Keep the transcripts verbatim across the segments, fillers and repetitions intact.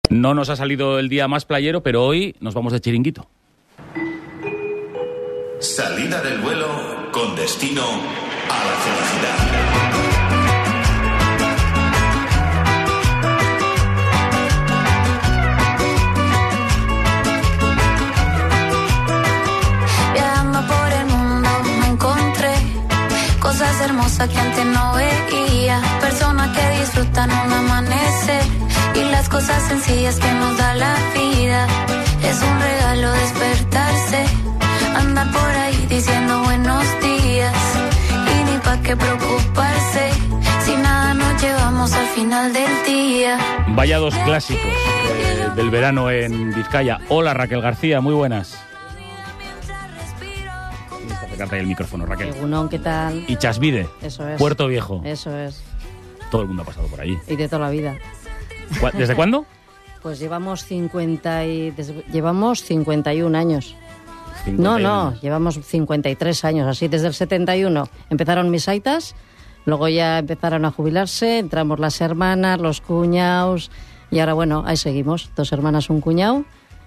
No nos ha salido el día más playero, pero hoy nos vamos de chiringuito. Salida del vuelo con destino a la felicidad. Viajando por el mundo me encontré cosas hermosas que antes no veía, personas que disfrutan un amanecer y las cosas sencillas que nos da la vida. Es un regalo despertarse, andar por ahí diciendo buenos días y ni pa' qué preocuparse si nada nos llevamos al final del día. Vaya dos clásicos eh, del verano en Vizcaya. Hola, Raquel García, muy buenas. Acércate ahí el micrófono, Raquel. Egunon, ¿qué tal? Y Chasvide, eso es. Puerto Viejo. Eso es. Todo el mundo ha pasado por allí. Y de toda la vida. ¿Desde cuándo? Pues llevamos cincuenta y desde, llevamos cincuenta y un años. cincuenta y uno. No, no, llevamos cincuenta y tres años, así desde el setenta y uno. Empezaron mis aitas, luego ya empezaron a jubilarse, entramos las hermanas, los cuñados, y ahora bueno, ahí seguimos, dos hermanas, un cuñado,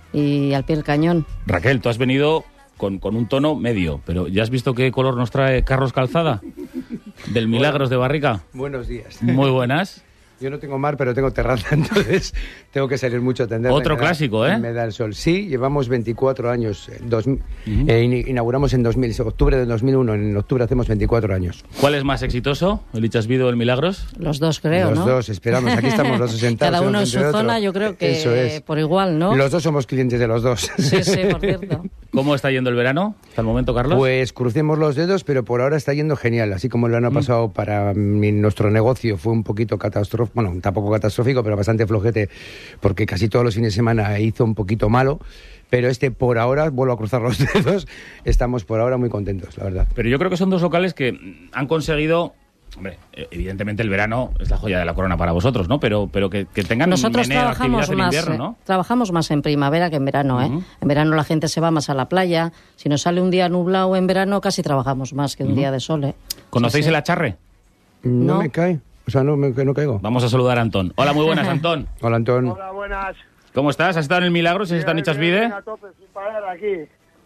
y al pie del cañón. Raquel, tú has venido con, con un tono medio, pero ¿ya has visto qué color nos trae Carlos Calzada? Del Milagros de Barrica. Buenos días. Muy buenas. Yo no tengo mar, pero tengo terraza, entonces tengo que salir mucho a atender. Otro clásico, ¿eh? Me da el sol. Sí, llevamos veinticuatro años. Dos, uh-huh. eh, inauguramos en dos mil, octubre de dos mil uno. En octubre hacemos veinticuatro años. ¿Cuál es más exitoso? ¿El Ichasvido o el Milagros? Los dos, creo, los ¿no? Los dos, esperamos. Aquí estamos los dos sentados. Cada uno en su zona, yo creo que Eso es. Por igual, ¿no? Los dos somos clientes de los dos. Sí, sí, por cierto. ¿Cómo está yendo el verano hasta el momento, Carlos? Pues crucemos los dedos, pero por ahora está yendo genial. Así como el verano mm. pasado para mi, nuestro negocio fue un poquito catastrófico, bueno, tampoco catastrófico, pero bastante flojete, porque casi todos los fines de semana hizo un poquito malo. Pero este, por ahora, vuelvo a cruzar los dedos, estamos por ahora muy contentos, la verdad. Pero yo creo que son dos locales que han conseguido... Hombre, evidentemente el verano es la joya de la corona para vosotros, ¿no? Pero, pero que, que tengan Nosotros meneo, trabajamos actividad más, en invierno, ¿no? Eh, trabajamos más en primavera que en verano, ¿eh? Uh-huh. En verano la gente se va más a la playa. Si nos sale un día nublado en verano, casi trabajamos más que un uh-huh. día de sol, ¿eh? ¿Conocéis sí, sí. el Acharre? No, no me cae. O sea, no, me, no caigo. Vamos a saludar a Antón. Hola, muy buenas, Antón. Hola, Antón. Hola, buenas. ¿Cómo estás? ¿Has estado en el Milagros? ¿Has estado en Ichasvide? A tope, sin parar aquí.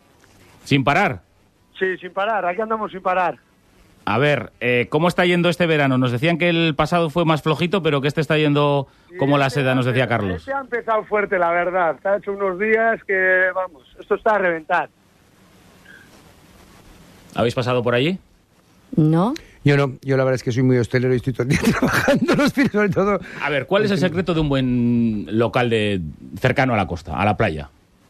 ¿Sin parar? Sí, sin parar. Aquí andamos sin parar. A ver, eh, ¿cómo está yendo este verano? Nos decían que el pasado fue más flojito, pero que este está yendo como sí, la seda, nos decía Carlos. Este ha empezado fuerte, la verdad. Ha hecho unos días que, vamos, esto está a reventar. ¿Habéis pasado por allí? No. Yo no, yo la verdad es que soy muy hostelero y estoy todo el día trabajando los fines, sobre todo. A ver, ¿cuál es el secreto de un buen local de cercano a la costa, a la playa?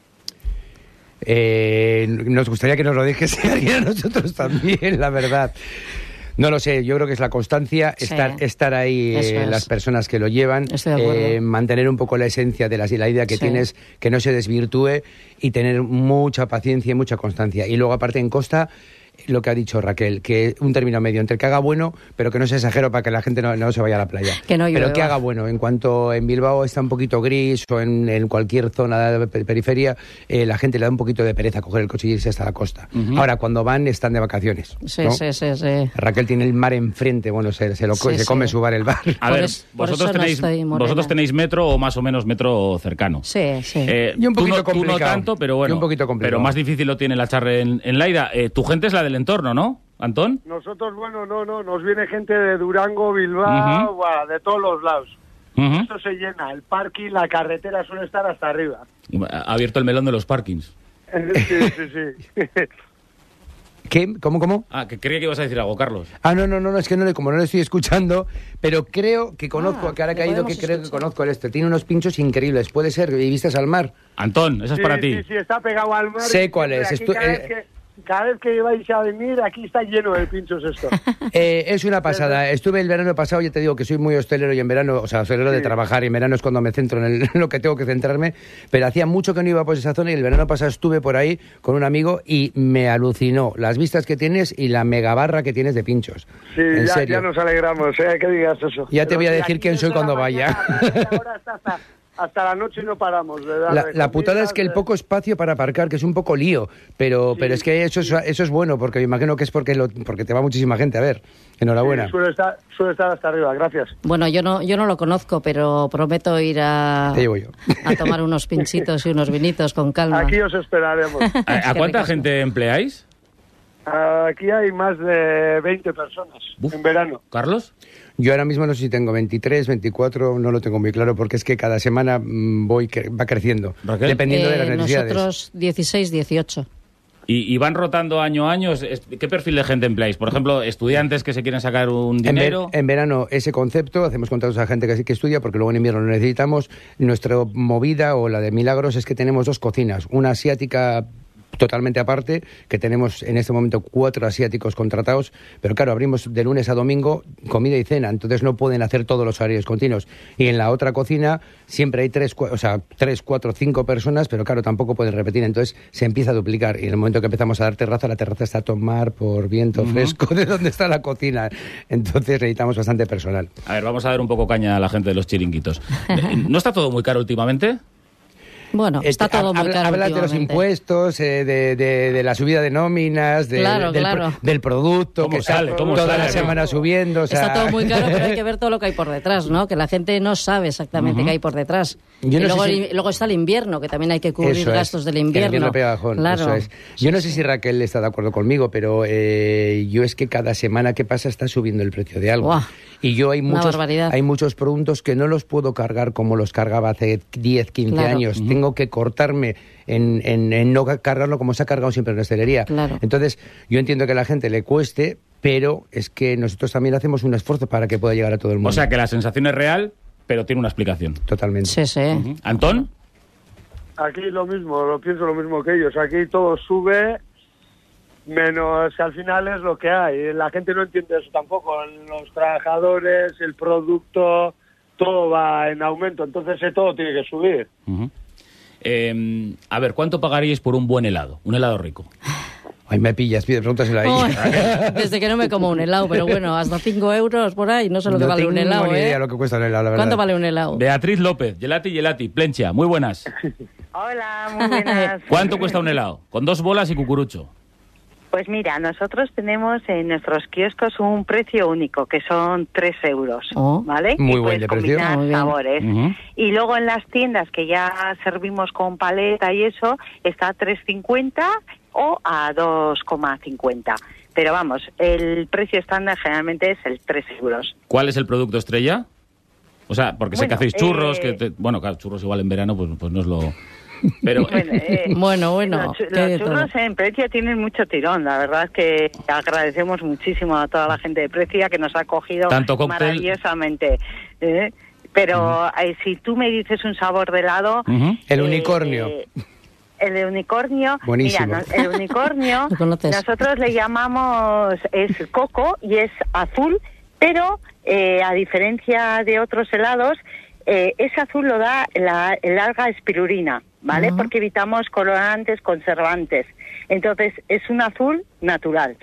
Eh, nos gustaría que nos lo dijese alguien a nosotros también, la verdad. No lo sé, yo creo que es la constancia, sí. estar, estar ahí, eh, las personas que lo llevan, eh, mantener un poco la esencia de la, la idea que sí. tienes, que no se desvirtúe y tener mucha paciencia y mucha constancia. Y luego, aparte, en costa, lo que ha dicho Raquel, que un término medio entre que haga bueno, pero que no se exagero para que la gente no, no se vaya a la playa. Que no pero que haga bueno. En cuanto en Bilbao está un poquito gris o en, en cualquier zona de periferia, eh, la gente le da un poquito de pereza coger el coche y irse hasta la costa. Uh-huh. Ahora, cuando van, están de vacaciones. Sí, ¿no? sí, sí, sí. Raquel tiene el mar enfrente, bueno, se, se, lo, sí, se come sí. su bar el bar. A por ver, es, vosotros, tenéis, no vosotros tenéis metro o más o menos metro cercano. Sí, sí. Eh, y un poquito tú no, complicado. Tú no tanto, pero bueno. Y un poquito complicado. Pero más difícil lo tiene la charre en, en Laida. Eh, tu gente es la del entorno, ¿no? ¿Antón? Nosotros, bueno, no, no, nos viene gente de Durango, Bilbao, uh-huh. bah, de todos los lados. Uh-huh. Esto se llena, el parking, la carretera suele estar hasta arriba. Ha abierto el melón de los parkings. Sí, sí, sí. ¿Qué? ¿Cómo, cómo? Ah, que creía que ibas a decir algo, Carlos. Ah, no, no, no, es que no le, como no le estoy escuchando, pero creo que conozco, ah, que ahora he caído que creo que conozco el este. Tiene unos pinchos increíbles, puede ser, y vistas al mar. Antón, esa es sí, para ti. Sí, sí, está pegado al mar. Sé cuál es. Estu- cada, eh, vez que, cada vez que vais a venir, aquí está lleno de pinchos esto. Eh, es una pasada. Estuve el verano pasado, ya te digo que soy muy hostelero y en verano, o sea, hostelero sí. de trabajar, y en verano es cuando me centro en, el, en lo que tengo que centrarme, pero hacía mucho que no iba por esa zona y el verano pasado estuve por ahí con un amigo y me alucinó las vistas que tienes y la megabarra que tienes de pinchos. Sí, en ya, serio. ya nos alegramos, ¿eh? Que digas eso. Ya te pero voy a decir quién soy cuando mañana, vaya. Ahora está hasta, hasta la noche no paramos. De la, la putada es que el poco espacio para aparcar, que es un poco lío, pero, sí, pero es que eso es, eso es bueno, porque me imagino que es porque, lo, porque te va muchísima gente a ver. Enhorabuena. Sí, suele estar, suele estar hasta arriba, gracias. Bueno, yo no, yo no lo conozco, pero prometo ir a, Te llevo yo. a tomar unos pinchitos y unos vinitos con calma. Aquí os esperaremos. ¿A, a cuánta gente empleáis? Aquí hay más de veinte personas. Uf. En verano. ¿Carlos? Yo ahora mismo no sé si tengo veintitrés, veinticuatro, no lo tengo muy claro, porque es que cada semana voy va creciendo, ¿Raquel? Dependiendo eh, de las necesidades. Nosotros dieciséis, dieciocho. ¿Y, ¿Y van rotando año a año? ¿Qué perfil de gente empleáis? Por ejemplo, estudiantes que se quieren sacar un dinero. En, ver, en verano ese concepto, hacemos contratos a gente que, que estudia, porque luego en invierno lo necesitamos. Nuestra movida, o la de Milagros, es que tenemos dos cocinas, una asiática totalmente aparte, que tenemos en este momento cuatro asiáticos contratados, pero claro, abrimos de lunes a domingo comida y cena, entonces no pueden hacer todos los horarios continuos. Y en la otra cocina siempre hay tres, o sea, tres, cuatro, cinco personas, pero claro, tampoco pueden repetir, entonces se empieza a duplicar. Y en el momento que empezamos a dar terraza, la terraza está a tomar por viento uh-huh. fresco de donde está la cocina, entonces necesitamos bastante personal. A ver, vamos a dar un poco caña a la gente de los chiringuitos. ¿No está todo muy caro últimamente? Bueno, está todo muy caro. Hablas de los impuestos, eh, de, de, de la subida de nóminas, de, claro, del, claro. Pro, del producto, ¿Cómo que sale, está cómo toda sale, la semana ¿no? subiendo. O sea... Está todo muy caro, pero hay que ver todo lo que hay por detrás, ¿no? Que la gente no sabe exactamente uh-huh. qué hay por detrás. Yo y no luego, sé si... luego está el invierno, que también hay que cubrir eso gastos es, del invierno. Que el invierno pega bajón, claro. Eso es. Yo no sé si Raquel está de acuerdo conmigo, pero eh, yo es que cada semana que pasa está subiendo el precio de algo. Wow. Y yo hay muchos, barbaridad. hay muchos productos que no los puedo cargar como los cargaba hace diez, quince claro. años. Uh-huh. Tengo que cortarme en, en, en no cargarlo como se ha cargado siempre en la hostelería. Claro. Entonces, yo entiendo que a la gente le cueste, pero es que nosotros también hacemos un esfuerzo para que pueda llegar a todo el mundo. O sea, que la sensación es real, pero tiene una explicación. Totalmente. Sí, sí. Uh-huh. ¿Antón? Aquí lo mismo, lo pienso lo mismo que ellos. Aquí todo sube, menos que al final es lo que hay. La gente no entiende eso tampoco. Los trabajadores, el producto, todo va en aumento. Entonces eh, todo tiene que subir. Uh-huh. eh, a ver, ¿cuánto pagaríais por un buen helado? Un helado rico. Ay, me pillas, pide, pregúntaselo ahí. Oh, desde que no me como un helado, pero bueno, hasta cinco euros por ahí, no sé lo que no vale un helado, No tengo ni ¿eh? idea lo que cuesta un helado, la verdad. ¿Cuánto vale un helado? Beatriz López, Gelati, Gelati, Plencha, muy buenas. Hola, muy buenas. ¿Cuánto cuesta un helado? Con dos bolas y cucurucho. Pues mira, nosotros tenemos en nuestros kioscos un precio único, que son tres euros, oh, ¿vale? Muy y buen de precio. combinar muy bien. sabores. Uh-huh. Y luego en las tiendas que ya servimos con paleta y eso, está a tres cincuenta o a dos cincuenta. Pero vamos, el precio estándar generalmente es el tres euros. ¿Cuál es el producto estrella? O sea, porque sé bueno, que hacéis churros, eh... que te... bueno, claro, churros igual en verano, pues, pues no es lo... Pero... Bueno, eh, bueno, bueno. Los, los churros todo. En Precia tienen mucho tirón. La verdad es que agradecemos muchísimo a toda la gente de Precia que nos ha acogido maravillosamente. ¿eh? Pero uh-huh. eh, si tú me dices un sabor de helado... Uh-huh. El eh, unicornio. Eh, el de unicornio, buenísimo. Mira, el unicornio, nosotros le llamamos, es coco y es azul, pero eh, a diferencia de otros helados, eh, ese azul lo da la, el alga espirulina, ¿vale? Uh-huh. Porque evitamos colorantes, conservantes. Entonces, es un azul natural.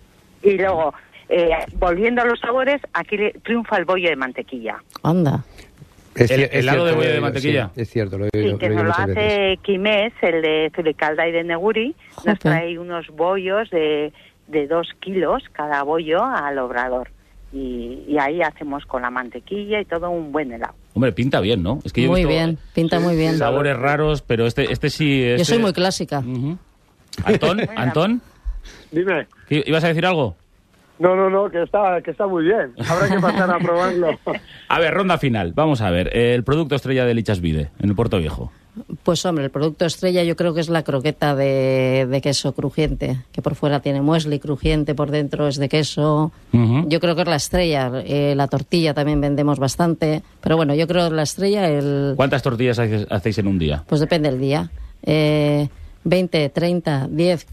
Y luego, eh, volviendo a los sabores, aquí le, triunfa el bollo de mantequilla. Anda. Es, el es helado cierto, de bollo de mantequilla. Sí, es cierto, lo he Sí, oído, que lo he nos oído lo muchas hace veces. Quimés, el de Zulicalda y de Neguri. Joder. Nos trae unos bollos de, de dos kilos cada bollo al obrador. Y, y ahí hacemos con la mantequilla y todo un buen helado. Hombre, pinta bien, ¿no? Es que yo he muy visto bien, pinta muy bien. Sabores raros, pero este, este sí... Este... Yo soy muy clásica. Uh-huh. Antón, Antón, Dime. ¿ibas a decir algo? No, no, no, que está, que está muy bien. Habrá que pasar a probarlo. A ver, ronda final. Vamos a ver. El producto estrella de Lichas Vide, en el Puerto Viejo. Pues hombre, el producto estrella yo creo que es la croqueta de, de queso crujiente, que por fuera tiene muesli crujiente, por dentro es de queso. Uh-huh. Yo creo que es la estrella. Eh, la tortilla también vendemos bastante. Pero bueno, yo creo que la estrella... el ¿Cuántas tortillas hacéis en un día? Pues depende del día. Eh, veinte, treinta, diez...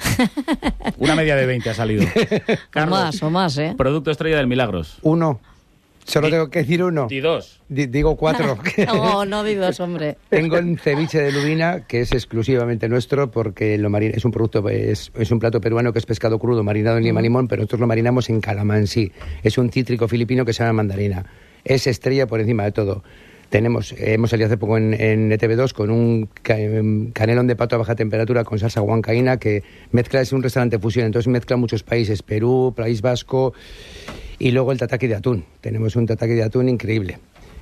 Una media de veinte ha salido. Carlos, o más, o más, ¿eh? Producto estrella del Milagros. Uno. Solo D- tengo que decir uno. Di dos. D- digo cuatro. No, no di dos, hombre. Tengo el ceviche de lubina, que es exclusivamente nuestro, porque lo marin- es un producto, es, es un plato peruano que es pescado crudo, marinado en lima limón, pero nosotros lo marinamos en calamansi. Es un cítrico filipino que se llama mandarina. Es estrella por encima de todo. Tenemos, eh, hemos salido hace poco en, en E T V dos con un ca canelón de pato a baja temperatura con salsa huancaína que mezcla, es un restaurante fusión, entonces mezcla muchos países, Perú, País Vasco, y luego el tataki de atún. Tenemos un tataki de atún increíble.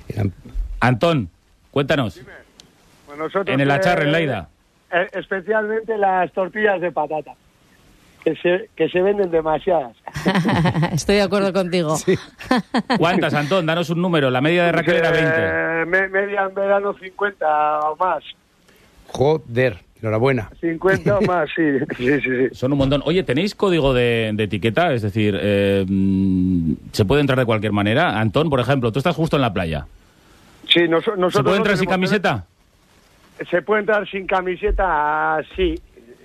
Antón, cuéntanos. Bueno, nosotros, en el Acharre, eh, en Lleida. Eh, especialmente las tortillas de patata, que se, que se venden demasiadas. Estoy de acuerdo contigo. Sí. ¿Cuántas, Antón? Danos un número. La media de Raquel era veinte. Eh, me, media en verano cincuenta o más. Joder, enhorabuena. cincuenta o más, sí. sí, sí, sí. Son un montón. Oye, ¿tenéis código de, de etiqueta? Es decir, eh, ¿se puede entrar de cualquier manera? Antón, por ejemplo, tú estás justo en la playa. Sí, nos, nosotros... ¿Se puede entrar no sin camiseta? Se puede entrar sin camiseta, sí.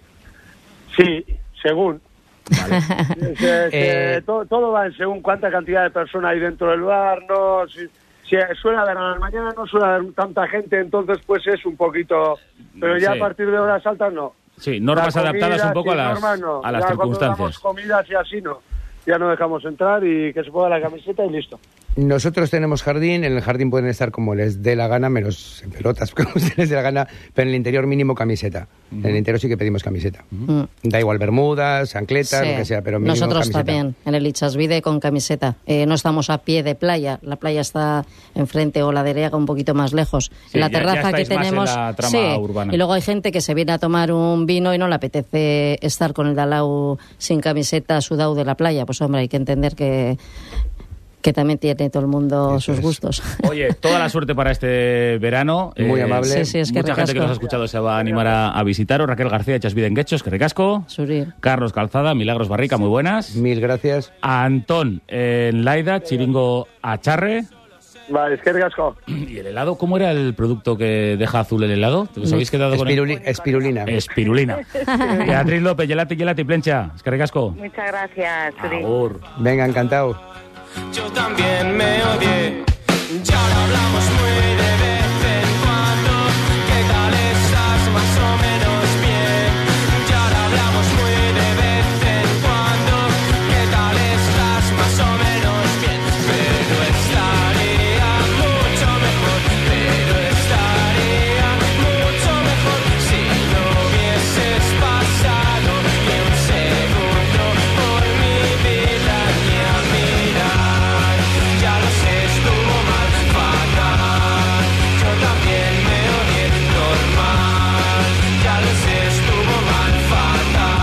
Sí, según. Vale. se, se, eh... todo, todo va en según cuánta cantidad de personas hay dentro del bar, no... Si, si suele haber a las mañanas, no suele haber tanta gente, entonces pues es un poquito... Pero ya sí. A partir de horas altas no. Sí, normas comida, adaptadas un poco a las, normas, no. a las ya circunstancias. Cuando damos comidas y así no. Ya no dejamos entrar y que se ponga la camiseta y listo. Nosotros tenemos jardín, en el jardín pueden estar como les dé la gana, menos en pelotas, como les dé la gana, pero en el interior mínimo camiseta. Uh-huh. En el interior sí que pedimos camiseta. Uh-huh. Da igual bermudas, ancletas, sí. Lo que sea, pero mínimo nosotros camiseta. También, en el Itxasbide con camiseta. Eh, no estamos a pie de playa, la playa está enfrente o la de Ereaga un poquito más lejos. Sí, en la terraza ya, ya que tenemos... En la trama sí, urbana. Y luego hay gente que se viene a tomar un vino y no le apetece estar con el Dalau sin camiseta sudado de la playa. Pues hombre, hay que entender que... que también tiene todo el mundo Eso sus es. gustos. Oye, toda la suerte para este verano. Muy eh, amable. Sí, sí, es que Mucha recasco. gente que nos ha escuchado se va a animar a, a visitaros. Raquel García, Itxasbide en Guetxos, que recasco. Suri. Carlos Calzada, Milagros Barrica, muy buenas. Mil gracias. A Antón en Lleida, Chiringo Acharre. Vale, es que recasco. ¿Y el helado? ¿Cómo era el producto que deja azul el helado? ¿Os habéis quedado Espiruli con el... Espirulina. Espirulina. Beatriz López, Gelati, Gelati, Plencha. Es que recasco. Muchas gracias, Suri. Agur. Venga, encantado. Yo también me odié, ya lo hablamos muy